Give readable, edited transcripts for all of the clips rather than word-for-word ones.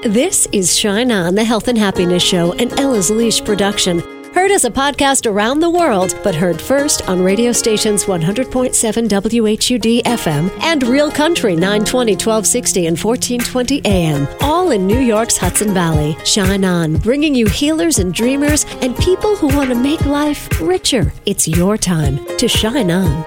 This is Shine On, the Health and Happiness Show, an Ella's Leash production. Heard as a podcast around the world, but heard first on radio stations 100.7 WHUD FM and Real Country 920, 1260, and 1420 AM, all in New York's Hudson Valley. Shine On, bringing you healers and dreamers and people who want to make life richer. It's your time to shine on.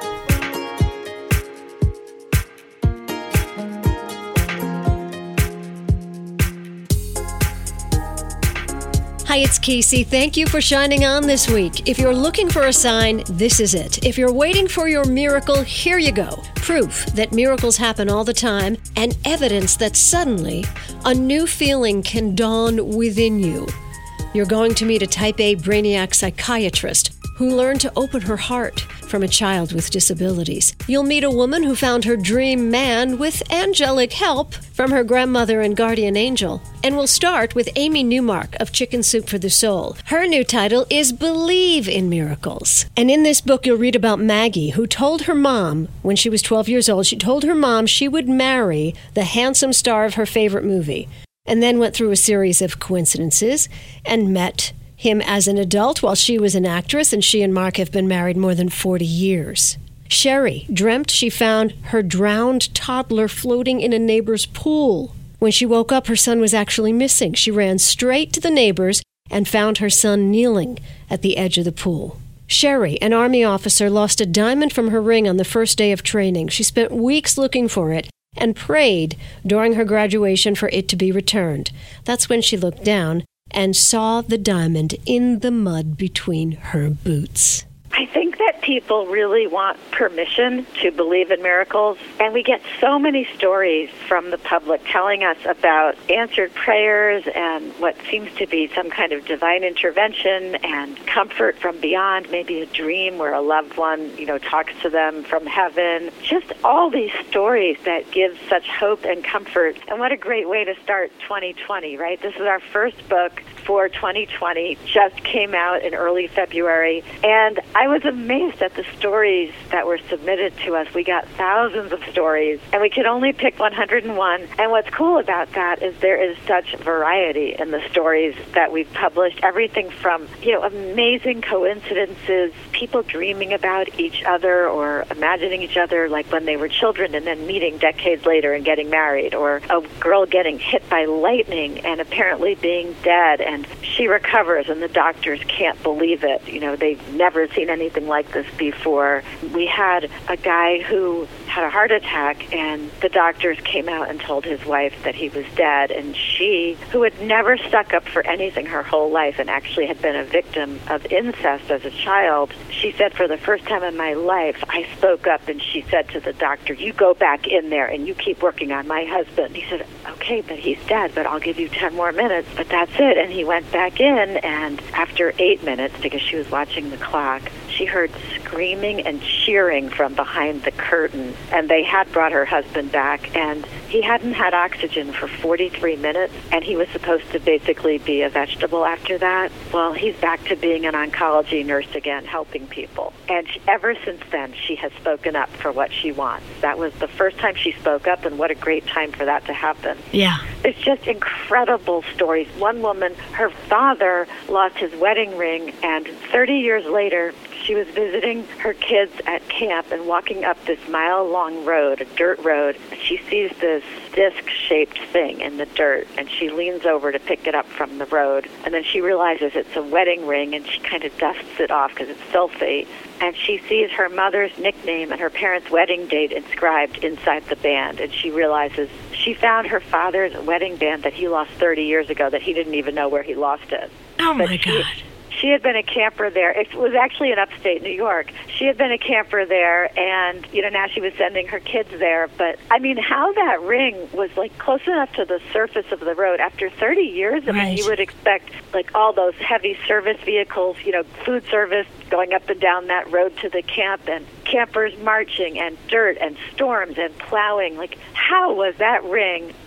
Hi, it's Casey. Thank you for shining on this week. If you're looking for a sign, this is it. If you're waiting for your miracle, here you go. Proof that miracles happen all the time and evidence that suddenly a new feeling can dawn within you. You're going to meet a type A brainiac psychiatrist who learned to open her heart from a child with disabilities. You'll meet a woman who found her dream man with angelic help from her grandmother and guardian angel. And we'll start with Amy Newmark of Chicken Soup for the Soul. Her new title is Believe in Miracles. And in this book, you'll read about Maggie, who told her mom, when she was 12 years old, she told her mom she would marry the handsome star of her favorite movie, and then went through a series of coincidences and met him as an adult while she was an actress, and she and Mark have been married more than 40 years. Sherry dreamt she found her drowned toddler floating in a neighbor's pool. When she woke up, her son was actually missing. She ran straight to the neighbors and found her son kneeling at the edge of the pool. Sherry, an Army officer, lost a diamond from her ring on the first day of training. She spent weeks looking for it and prayed during her graduation for it to be returned. That's when she looked down and saw the diamond in the mud between her boots. I think that people really want permission to believe in miracles, and we get so many stories from the public telling us about answered prayers and what seems to be some kind of divine intervention and comfort from beyond, maybe a dream where a loved one, talks to them from heaven. Just all these stories that give such hope and comfort. And what a great way to start 2020, right? This is our first book for 2020, just came out in early February, and I was amazed at the stories that were submitted to us. We got thousands of stories, and we could only pick 101. And what's cool about that is there is such variety in the stories that we've published. Everything from, amazing coincidences, people dreaming about each other or imagining each other like when they were children and then meeting decades later and getting married, or a girl getting hit by lightning and apparently being dead, and she recovers and the doctors can't believe it. They've never seen anything like this before. We had a guy who had a heart attack, and the doctors came out and told his wife that he was dead, and she, who had never stuck up for anything her whole life and actually had been a victim of incest as a child, she said, for the first time in my life, I spoke up, and she said to the doctor, you go back in there and you keep working on my husband. He said, okay, but he's dead, but I'll give you 10 more minutes, but that's it. And he went back in, and after 8 minutes, because she was watching the clock, she heard screaming and cheering from behind the curtain, and they had brought her husband back, and he hadn't had oxygen for 43 minutes, and he was supposed to basically be a vegetable after that. Well, he's back to being an oncology nurse again, helping people. And ever since then, she has spoken up for what she wants. That was the first time she spoke up, and what a great time for that to happen. Yeah. It's just incredible stories. One woman, her father lost his wedding ring, and 30 years later, she was visiting her kids at camp and walking up this mile-long road, a dirt road. She sees this disc-shaped thing in the dirt, and she leans over to pick it up from the road. And then she realizes it's a wedding ring, and she kind of dusts it off because it's sulfate. And she sees her mother's nickname and her parents' wedding date inscribed inside the band. And she realizes she found her father's wedding band that he lost 30 years ago, that he didn't even know where he lost it. Oh, my God. She had been a camper there. It was actually in upstate New York. She had been a camper there, and, now she was sending her kids there. But, how that ring was, close enough to the surface of the road. After 30 years, you would expect, all those heavy service vehicles, food service going up and down that road to the camp, and campers marching, and dirt, and storms, and plowing. How was that ring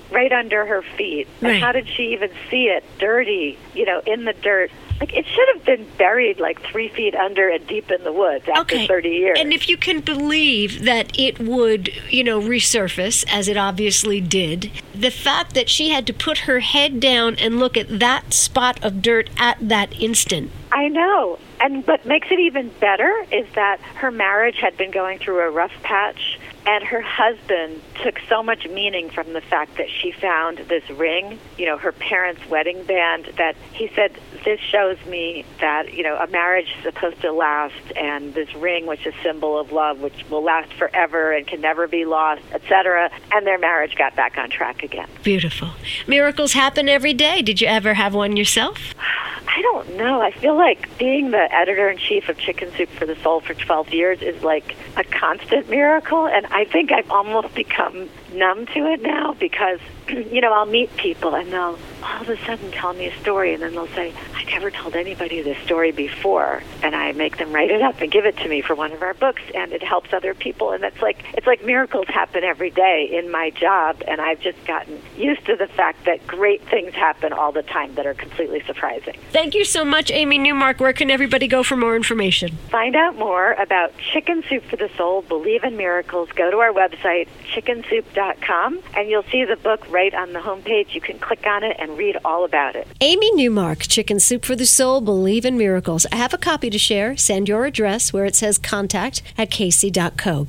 right under her feet. Right. And how did she even see it dirty, in the dirt? Like, it should have been buried like 3 feet under and deep in the woods after 30 years. And if you can believe that it would, resurface, as it obviously did, the fact that she had to put her head down and look at that spot of dirt at that instant. I know. And what makes it even better is that her marriage had been going through a rough patch, and her husband took so much meaning from the fact that she found this ring, her parents' wedding band, that he said, this shows me that, a marriage is supposed to last, and this ring, which is a symbol of love, which will last forever and can never be lost, etc. And their marriage got back on track again. Beautiful. Miracles happen every day. Did you ever have one yourself? I don't know. I feel like being the editor-in-chief of Chicken Soup for the Soul for 12 years is like a constant miracle, and I think I've almost become numb to it now because, I'll meet people and they'll all of a sudden tell me a story, and then they'll say, I never told anybody this story before, and I make them write it up and give it to me for one of our books, and it helps other people, and it's like miracles happen every day in my job, and I've just gotten used to the fact that great things happen all the time that are completely surprising. Thank you so much, Amy Newmark. Where can everybody go for more information? Find out more about Chicken Soup for the Soul, Believe in Miracles. Go to our website, chickensoup.com, and you'll see the book right on the homepage. You can click on it and read all about it. Amy Newmark, Chicken Soup for the Soul, Believe in Miracles. I have a copy to share. Send your address where it says contact at kacey.co,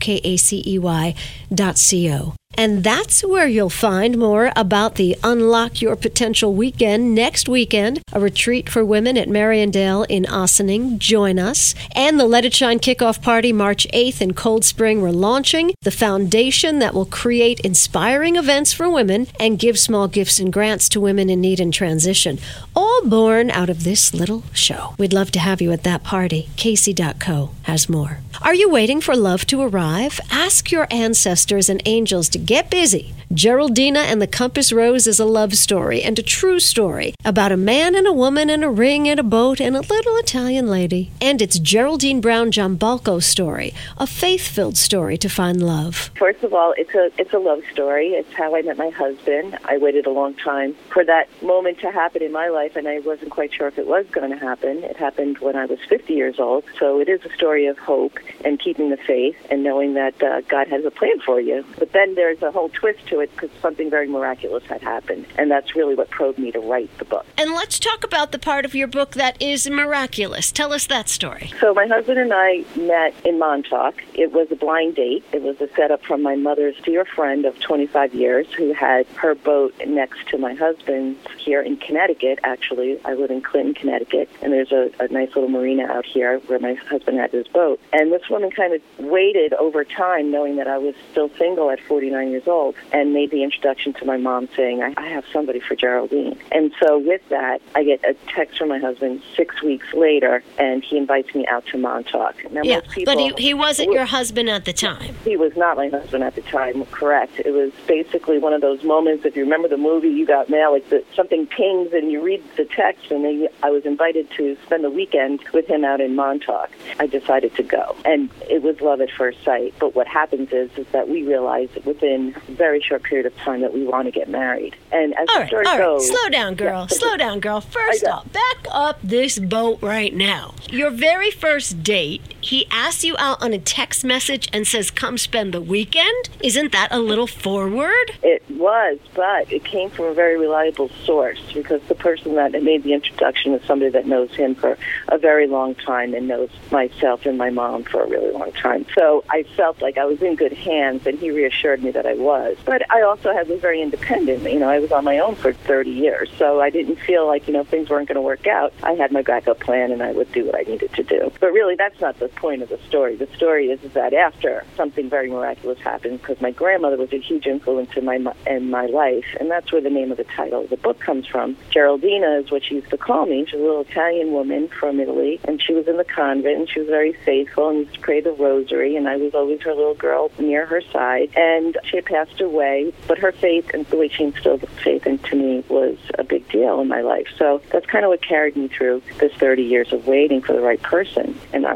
KACEY.co. And that's where you'll find more about the Unlock Your Potential weekend next weekend, a retreat for women at Mariandale in Ossining. Join us. And the Let It Shine kickoff party March 8th in Cold Spring. We're launching the foundation that will create inspiring events for women and give small gifts and grants to women in need and transition, all born out of this little show. We'd love to have you at that party. Casey.co has more. Are you waiting for love to arrive? Ask your ancestors and angels to get busy. Geraldina and the Compass Rose is a love story and a true story about a man and a woman and a ring and a boat and a little Italian lady. And it's Geraldine Brown Giambalco's story, a faith-filled story to find love. First of all, it's a love story. It's how I met my husband. I waited a long time for that moment to happen in my life, and I wasn't quite sure if it was going to happen. It happened when I was 50 years old, so it is a story of hope and keeping the faith and knowing that God has a plan for you. But then there's a whole twist to it because something very miraculous had happened, and that's really what probed me to write the book. And let's talk about the part of your book that is miraculous. Tell us that story. So my husband and I met in Montauk. It was a blind date. It was a setup from my mother's dear friend of 25 years who had her boat next to my husband's here in Connecticut, actually. I live in Clinton, Connecticut, and there's a nice little marina out here where my husband had his boat. And this woman kind of waited over time, knowing that I was still single at 49 years old, and made the introduction to my mom saying, I have somebody for Geraldine. And so with that, I get a text from my husband 6 weeks later, and he invites me out to Montauk. Now, most people, but he wasn't your husband at the time. He was not my husband at the time, correct. It was basically one of those moments, if you remember the movie You Got Mail, like something pings and you read the text, and then I was invited to spend the weekend with him out in Montauk. I decided to go, and it was love at first sight. But what happens is that we realize within a very short period of time that we want to get married. And as the story goes... Slow down, girl. Yeah. Slow down, girl. First off, back up this boat right now. Your very first date, he asks you out on a text message and says, come spend the weekend? Isn't that a little forward? It was, but it came from a very reliable source because the person that made the introduction is somebody that knows him for a very long time and knows myself and my mom for a really long time. So I felt like I was in good hands, and he reassured me that I was. But I also was very independent. I was on my own for 30 years, so I didn't feel like, things weren't going to work out. I had my backup plan, and I would do what I needed to do. But really, that's not the point of the story. The story is that after something very miraculous happened, because my grandmother was a huge influence in my life, and that's where the name of the title of the book comes from. Geraldina is what she used to call me. She's a little Italian woman from Italy, and she was in the convent, and she was very faithful and used to pray the rosary, and I was always her little girl near her side. And she had passed away, but her faith and the way she instilled faith into me was a big deal in my life. So that's kind of what carried me through this 30 years of waiting for the right person and not settling.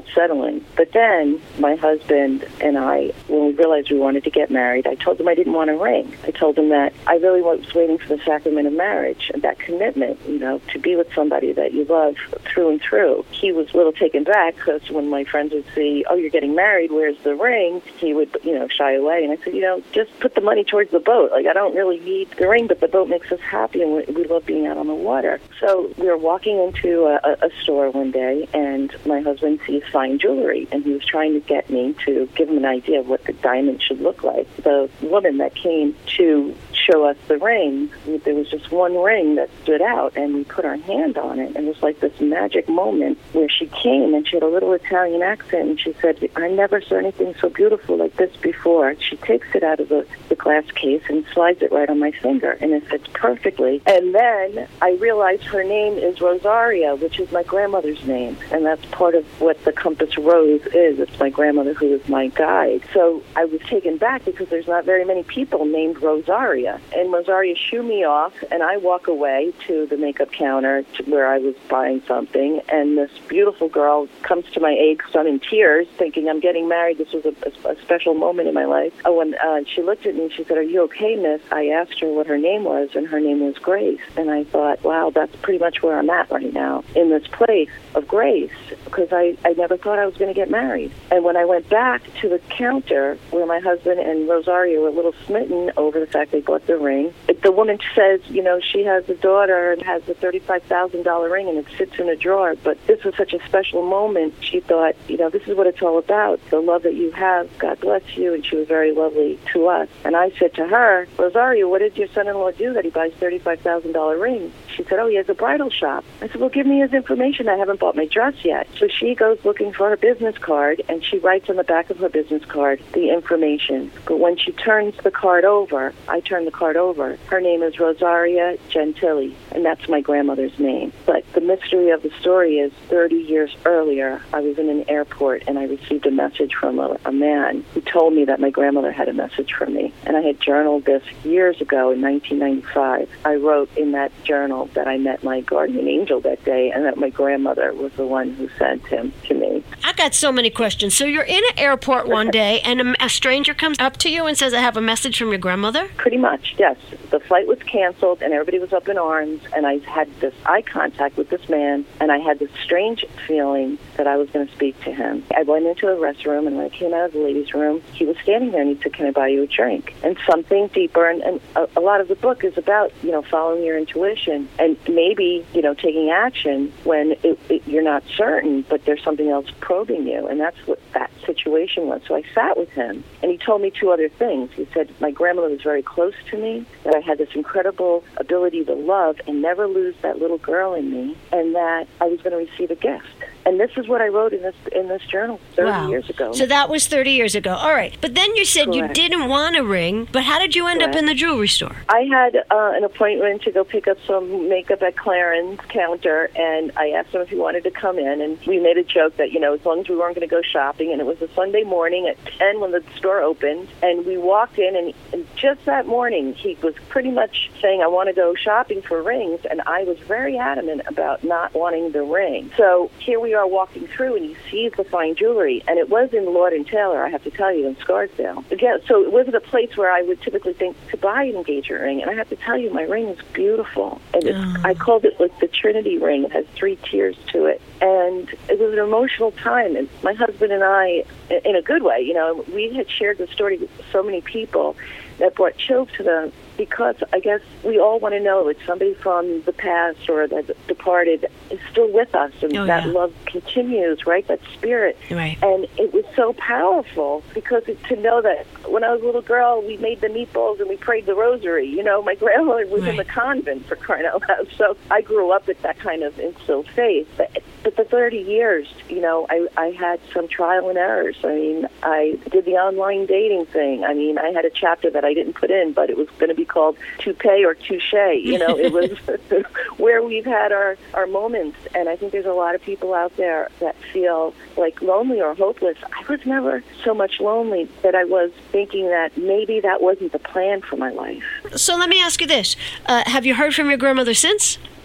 feeling. But then my husband and I, when we realized we wanted to get married, I told him I didn't want a ring. I told him that I really was waiting for the sacrament of marriage and that commitment, to be with somebody that you love through and through. He was a little taken back because when my friends would see, oh, you're getting married, where's the ring? He would, shy away. And I said, just put the money towards the boat. Like, I don't really need the ring, but the boat makes us happy and we love being out on the water. So we were walking into a store one day and my husband sees fine jewelry and he was trying to get me to give him an idea of what the diamond should look like. The woman that came to show us the ring, there was just one ring that stood out and we put our hand on it and it was like this magic moment where she came and she had a little Italian accent and she said, I never saw anything so beautiful like this before. She takes it out of the glass case and slides it right on my finger and it fits perfectly. And then I realized her name is Rosaria, which is my grandmother's name, and that's part of what the Compass Rose is. It's my grandmother who is my guide. So I was taken back because there's not very many people named Rosaria. And Rosaria shoo me off, and I walk away to the makeup counter where I was buying something, and this beautiful girl comes to my aid because I'm in tears, thinking I'm getting married. This was a special moment in my life. When she looked at me, she said, are you okay, miss? I asked her what her name was, and her name was Grace. And I thought, wow, that's pretty much where I'm at right now, in this place of grace, because I never thought I was going to get married. And when I went back to the counter where my husband and Rosaria were a little smitten over the fact they bought the ring, the woman says, she has a daughter and has a $35,000 ring and it sits in a drawer, but this was such a special moment. She thought, this is what it's all about, the love that you have. God bless you. And she was very lovely to us. And I said to her, Rosaria, what did your son-in-law do that he buys $35,000 rings? She said, oh, he has a bridal shop. I said, well, give me his information. I haven't bought my dress yet. So she goes looking for her business card, and she writes on the back of her business card the information. But when she turns the card over, I turn the card over, her name is Rosaria Gentili, and that's my grandmother's name. But the mystery of the story is 30 years earlier, I was in an airport, and I received a message from a man who told me that my grandmother had a message for me. And I had journaled this years ago in 1995. I wrote in that journal that I met my guardian angel that day and that my grandmother was the one who sent him to me. I got so many questions. So you're in an airport one day and a stranger comes up to you and says, I have a message from your grandmother? Pretty much, yes. The flight was canceled and everybody was up in arms and I had this eye contact with this man and I had this strange feeling that I was going to speak to him. I went into the restroom and when I came out of the ladies' room, he was standing there and he said, can I buy you a drink? And something deeper, and a lot of the book is about, following your intuition and maybe, taking action when you're not certain, but there's something else probing you. And that's what that situation was. So I sat with him and he told me two other things. He said, my grandmother was very close to me, that I had this incredible ability to love and never lose that little girl in me, and that I was going to receive a gift. And this is what I wrote in this journal 30 years ago. So that was 30 years ago. All right. But then you said you didn't want a ring, but how did you end up in the jewelry store? I had an appointment to go pick up some makeup at Clarence counter, and I asked him if he wanted to come in, and we made a joke that, as long as we weren't going to go shopping, and it was a Sunday morning at 10 when the store opened, and we walked in, and just that morning, he was pretty much saying, I want to go shopping for rings, and I was very adamant about not wanting the ring. So here we are walking through, and he sees the fine jewelry, and it was in Lord & Taylor, I have to tell you, in Scarsdale. Again, so it wasn't a place where I would typically think to buy an engagement ring, and I have to tell you, my ring is beautiful. And I called it like the Trinity ring. It has 3 tiers to it. And it was an emotional time, and my husband and I, in a good way, we had shared the story with so many people that brought chills to them, because I guess we all want to know that somebody from the past or that departed is still with us, and love continues, right? That spirit. Right. And it was so powerful because to know that when I was a little girl, we made the meatballs and we prayed the rosary. My grandmother was in the convent, for crying out loud. So I grew up with that kind of instilled faith. But the 30 years, I had some trial and errors. I mean, I did the online dating thing. I mean, I had a chapter that I didn't put in, but it was going to be called Toupee or Touche. It was where we've had our moments. And I think there's a lot of people out there that feel like lonely or hopeless. I was never so much lonely that I was thinking that maybe that wasn't the plan for my life. So let me ask you this. Have you heard from your grandmother since?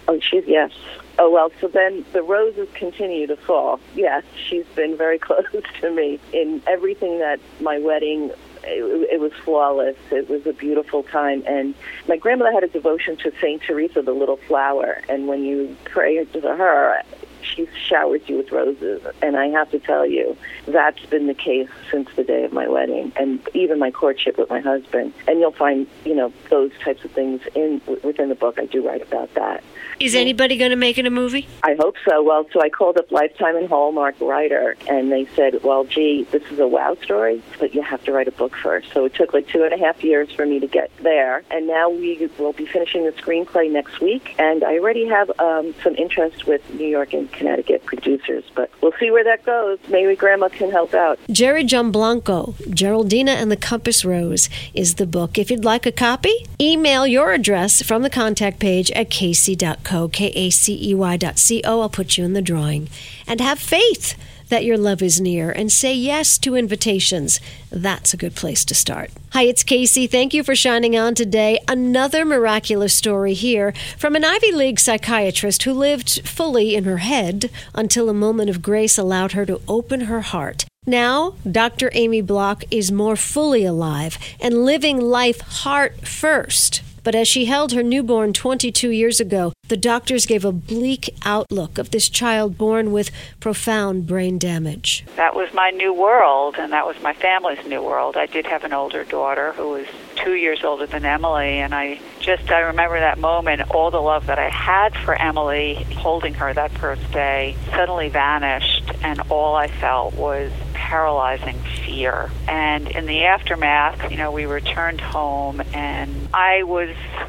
Oh, yes. Oh, well, so then the roses continue to fall. Yes, she's been very close to me in everything that my wedding. It was flawless. It was a beautiful time. And my grandmother had a devotion to St. Teresa, the Little Flower. And when you pray to her, she showers you with roses. And I have to tell you, that's been the case since the day of my wedding and even my courtship with my husband. And you'll find, those types of things within the book. I do write about that. Is anybody going to make it a movie? I hope so. Well, so I called up Lifetime and Hallmark writer, and they said, well, gee, this is a wow story, but you have to write a book first. So it took like 2.5 years for me to get there, and now we will be finishing the screenplay next week, and I already have some interest with New York and Connecticut producers, but we'll see where that goes. Maybe Grandma can help out. Jerry Gianblanco, Geraldina and the Compass Rose is the book. If you'd like a copy, email your address from the contact page at kacey.co, KACEY.co. I'll put you in the drawing. And have faith that your love is near and say yes to invitations. That's a good place to start. Hi, it's Kacey. Thank you for shining on today. Another miraculous story here from an Ivy League psychiatrist who lived fully in her head until a moment of grace allowed her to open her heart. Now, Dr. Amy Block is more fully alive and living life heart first. But as she held her newborn 22 years ago, the doctors gave a bleak outlook of this child born with profound brain damage. That was my new world, and that was my family's new world. I did have an older daughter who was 2 years older than Emily, and I remember that moment, all the love that I had for Emily, holding her that first day, suddenly vanished, and all I felt was paralyzing fear. And in the aftermath, we returned home, and I was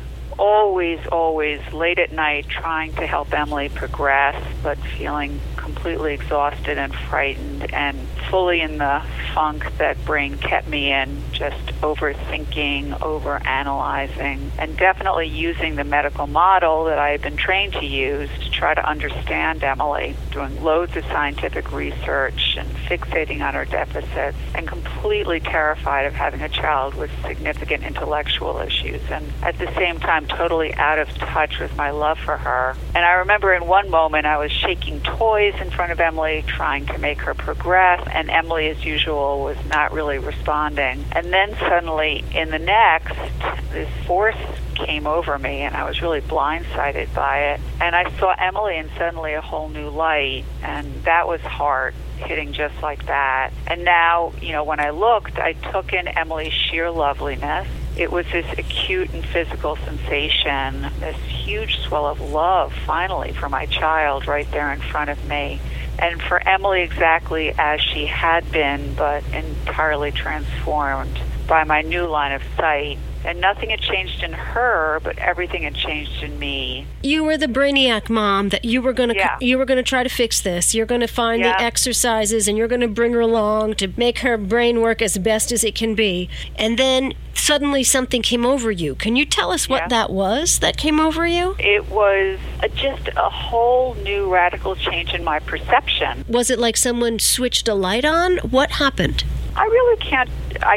always late at night trying to help Emily progress, but feeling completely exhausted and frightened and fully in the funk that brain kept me in, just overthinking, overanalyzing, and definitely using the medical model that I had been trained to use to try to understand Emily, doing loads of scientific research and fixating on her deficits, and completely terrified of having a child with significant intellectual issues, and at the same time totally out of touch with my love for her. And I remember in one moment I was shaking toys in front of Emily, trying to make her progress, and Emily, as usual, was not really responding. And then suddenly, in the next, this force came over me, and I was really blindsided by it. And I saw Emily in suddenly a whole new light, and that was hard, hitting just like that. And now, when I looked, I took in Emily's sheer loveliness. It was this acute and physical sensation, this huge swell of love, finally, for my child right there in front of me. And for Emily, exactly as she had been, but entirely transformed by my new line of sight. And nothing had changed in her, but everything had changed in me. You were the brainiac mom that you were going to try to fix this. You're going to find the exercises, and you're going to bring her along to make her brain work as best as it can be. And then suddenly something came over you. Can you tell us what that was that came over you? It was just a whole new radical change in my perception. Was it like someone switched a light on? What happened? I really can't.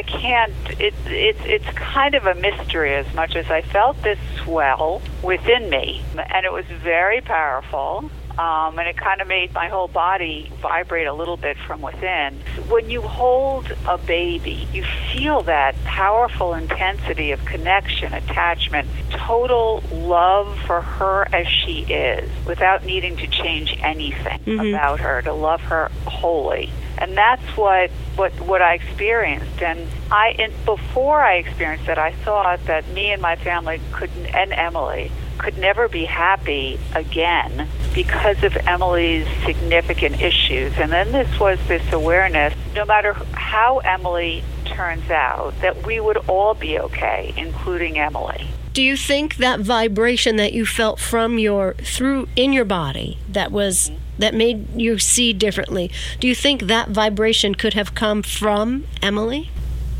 It's kind of a mystery, as much as I felt this swell within me, and it was very powerful. And it kind of made my whole body vibrate a little bit from within. When you hold a baby, you feel that powerful intensity of connection, attachment, total love for her as she is, without needing to change anything about her, to love her wholly. And that's what I experienced. And before I experienced it, I thought that me and my family and Emily could never be happy again because of Emily's significant issues. And then this was this awareness, no matter how Emily turns out, that we would all be okay, including Emily. Do you think that vibration that you felt in your body that made you see differently, do you think that vibration could have come from Emily?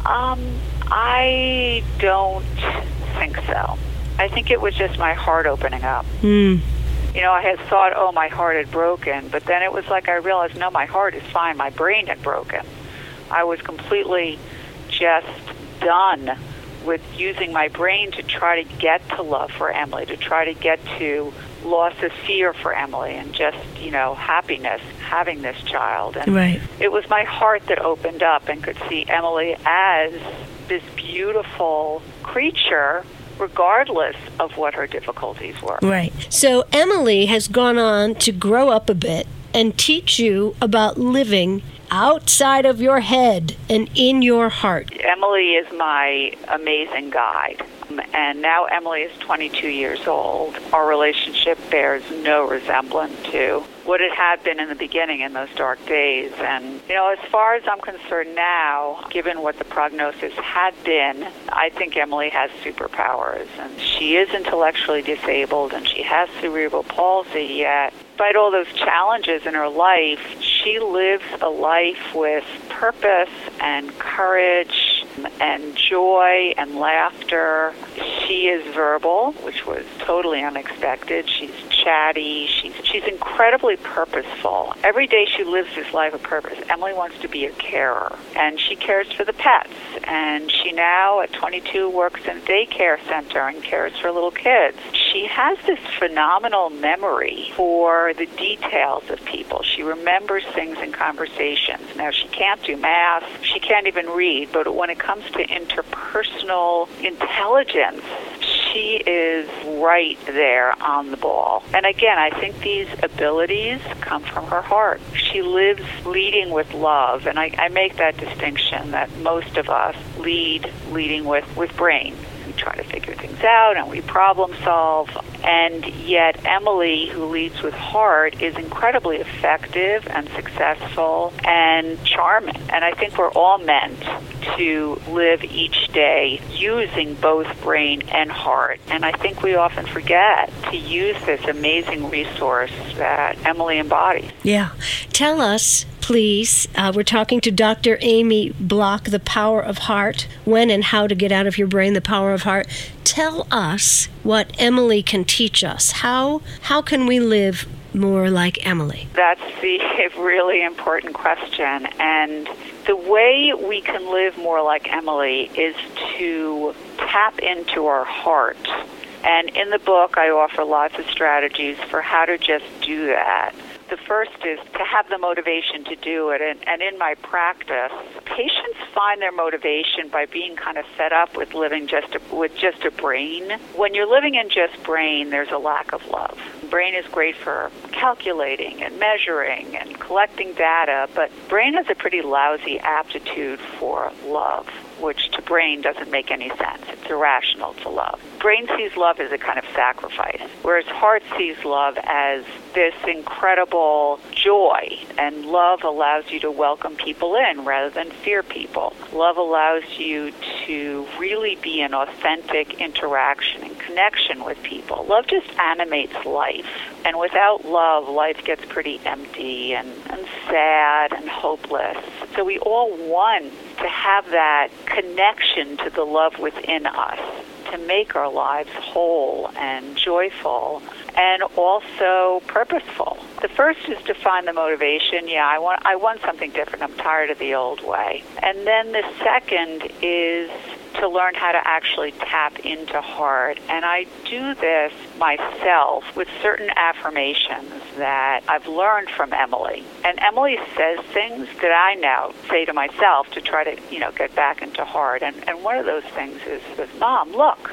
I don't think so. I think it was just my heart opening up. I had thought, my heart had broken, but then it was like I realized, no, my heart is fine. My brain had broken. I was completely just done with using my brain to try to get to love for Emily, to try to get to loss of fear for Emily and just, happiness having this child. And right. It was my heart that opened up and could see Emily as this beautiful creature regardless of what her difficulties were. Right. So Emily has gone on to grow up a bit and teach you about living outside of your head and in your heart. Emily is my amazing guide. And now Emily is 22 years old. Our relationship bears no resemblance to what it had been in the beginning in those dark days. And, as far as I'm concerned now, given what the prognosis had been, I think Emily has superpowers. And she is intellectually disabled and she has cerebral palsy, yet despite all those challenges in her life, she lives a life with purpose and courage and joy and laughter. She is verbal, which was totally unexpected. She's chatty. She's incredibly purposeful. Every day she lives this life of purpose. Emily wants to be a carer, and she cares for the pets. And she now, at 22, works in a daycare center and cares for little kids. She has this phenomenal memory for the details of people. She remembers things in conversations. Now, she can't do math. She can't even read. But when it comes to interpersonal intelligence, she is right there on the ball. And again, I think these abilities come from her heart. She lives leading with love. And I make that distinction that most of us leading with brain. We try to figure things out and we problem solve. And yet Emily, who leads with heart, is incredibly effective and successful and charming. And I think we're all meant to live each day using both brain and heart. And I think we often forget to use this amazing resource that Emily embodies. Yeah. Tell us, please, we're talking to Dr. Amy Block, The Power of Heart, when and how to get out of your brain the power of heart. Tell us what Emily can teach us. How can we live more like Emily? That's the really important question. And the way we can live more like Emily is to tap into our heart. And in the book, I offer lots of strategies for how to just do that. The first is to have the motivation to do it. And in my practice, patients find their motivation by being kind of fed up with living with just a brain. When you're living in just brain, there's a lack of love. Brain is great for calculating and measuring and collecting data, but brain has a pretty lousy aptitude for love, which to brain doesn't make any sense. It's irrational to love. Brain sees love as a kind of sacrifice, whereas heart sees love as this incredible joy, and love allows you to welcome people in rather than fear people. Love allows you to really be in authentic interaction and connection with people. Love just animates life, and without love, life gets pretty empty and sad and hopeless. So we all want to have that connection to the love within us, to make our lives whole and joyful and also purposeful. The first is to find the motivation. I want something different. I'm tired of the old way. And then the second is to learn how to actually tap into heart. And I do this myself with certain affirmations that I've learned from Emily. And Emily says things that I now say to myself to try to, get back into heart. And one of those things is, Mom, look.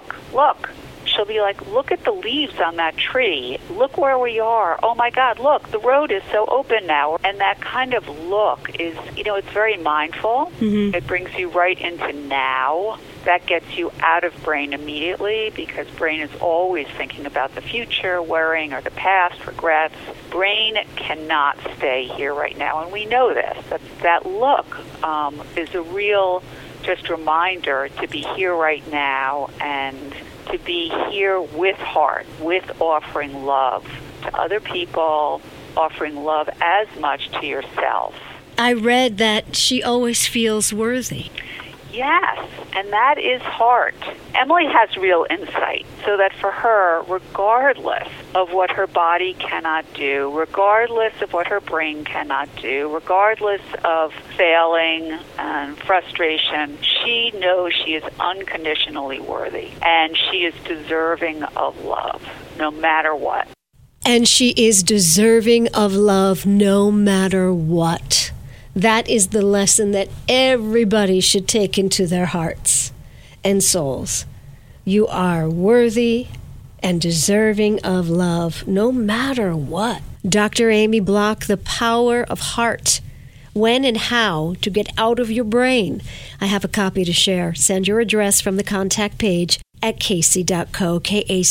She'll be like, look at the leaves on that tree. Look where we are. Oh, my God, look, the road is so open now. And that kind of look is, it's very mindful. Mm-hmm. It brings you right into now. That gets you out of brain immediately because brain is always thinking about the future, worrying, or the past, regrets. Brain cannot stay here right now, and we know this. That look is a real just reminder to be here right now and to be here with heart, with offering love to other people, offering love as much to yourself. I read that she always feels worthy. Yes, and that is heart. Emily has real insight, so that for her, regardless of what her body cannot do, regardless of what her brain cannot do, regardless of failing and frustration, she knows she is unconditionally worthy, and she is deserving of love, no matter what. And she is deserving of love no matter what. That is the lesson that everybody should take into their hearts and souls. You are worthy and deserving of love no matter what. Dr. Amy Block, The Power of Heart. When and how to get out of your brain. I have a copy to share. Send your address from the contact page at kacey.co,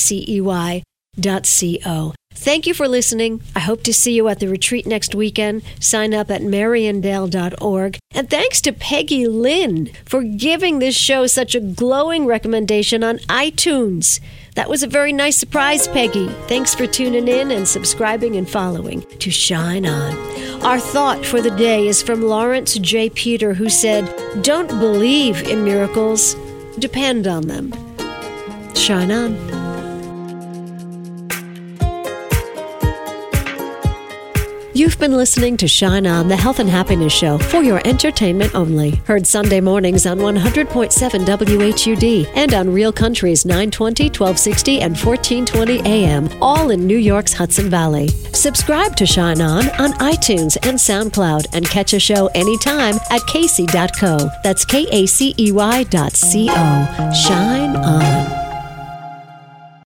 KACEY.co. Thank you for listening. I hope to see you at the retreat next weekend. Sign up at mariandale.org. And thanks to Peggy Lynn for giving this show such a glowing recommendation on iTunes. That was a very nice surprise, Peggy. Thanks for tuning in and subscribing and following to Shine On. Our thought for the day is from Lawrence J. Peter, who said, "Don't believe in miracles, depend on them." Shine on. You've been listening to Shine On, the Health and Happiness Show, for your entertainment only. Heard Sunday mornings on 100.7 WHUD and on Real Country's 920, 1260, and 1420 AM, all in New York's Hudson Valley. Subscribe to Shine On iTunes and SoundCloud, and catch a show anytime at kacey.co. That's KACEY.co. Shine On.